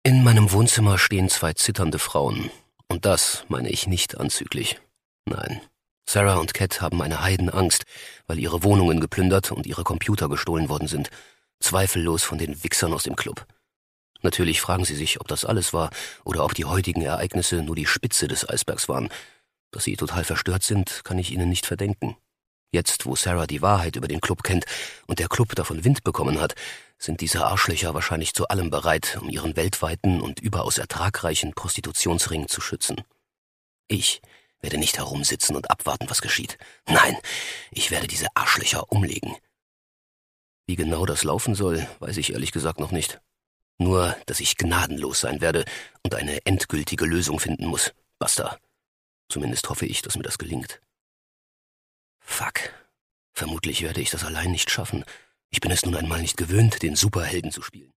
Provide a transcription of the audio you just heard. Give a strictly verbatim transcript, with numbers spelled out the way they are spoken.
In meinem Wohnzimmer stehen zwei zitternde Frauen. Und das meine ich nicht anzüglich. Nein. Sarah und Cat haben eine Heidenangst, weil ihre Wohnungen geplündert und ihre Computer gestohlen worden sind. Zweifellos von den Wichsern aus dem Club. Natürlich fragen sie sich, ob das alles war oder ob die heutigen Ereignisse nur die Spitze des Eisbergs waren. Dass sie total verstört sind, kann ich ihnen nicht verdenken. Jetzt, wo Sarah die Wahrheit über den Club kennt und der Club davon Wind bekommen hat, sind diese Arschlöcher wahrscheinlich zu allem bereit, um ihren weltweiten und überaus ertragreichen Prostitutionsring zu schützen. Ich werde nicht herumsitzen und abwarten, was geschieht. Nein, ich werde diese Arschlöcher umlegen. Wie genau das laufen soll, weiß ich ehrlich gesagt noch nicht. Nur, dass ich gnadenlos sein werde und eine endgültige Lösung finden muss. Basta. Zumindest hoffe ich, dass mir das gelingt. Fuck. Vermutlich werde ich das allein nicht schaffen. Ich bin es nun einmal nicht gewöhnt, den Superhelden zu spielen.